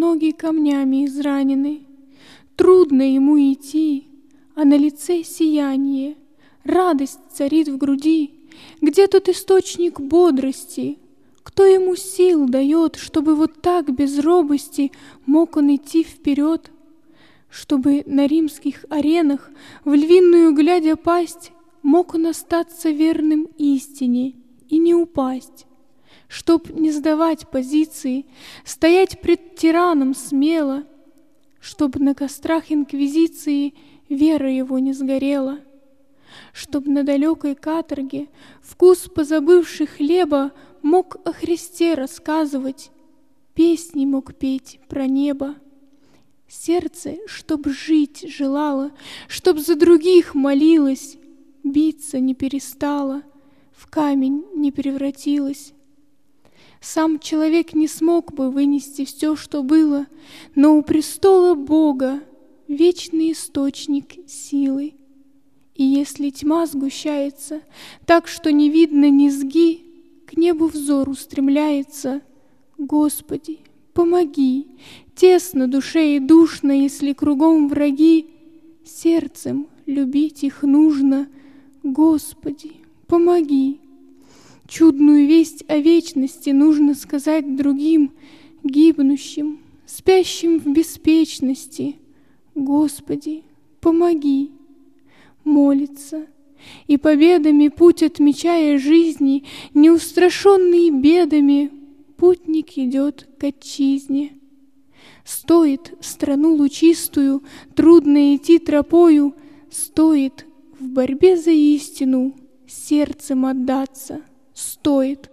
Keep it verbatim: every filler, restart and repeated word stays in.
ноги камнями изранены, трудно ему идти, а на лице сияние, радость царит в груди. Где тот источник бодрости? Кто ему сил дает, чтобы вот так без робости мог он идти вперед? Чтобы на римских аренах, в львиную глядя пасть, мог он остаться верным истине и не упасть? Чтоб не сдавать позиции, стоять пред тираном смело, чтоб на кострах инквизиции вера его не сгорела, чтоб на далекой каторге вкус позабывший хлеба мог о Христе рассказывать, песни мог петь про небо. Сердце, чтоб жить желало, чтоб за других молилось, биться не перестало, в камень не превратилось. Сам человек не смог бы вынести все, что было, но у престола Бога вечный источник силы. И если тьма сгущается так, что не видно низги, к небу взор устремляется. Господи, помоги! Тесно душе и душно, если кругом враги, сердцем любить их нужно. Господи, помоги! Чудную весть о вечности нужно сказать другим, гибнущим, спящим в беспечности. Господи, помоги! Молится, и победами путь отмечая жизни, неустрашенный бедами, путник идет к отчизне. Стоит страну лучистую трудно идти тропою, стоит в борьбе за истину сердцем отдаться, стоит.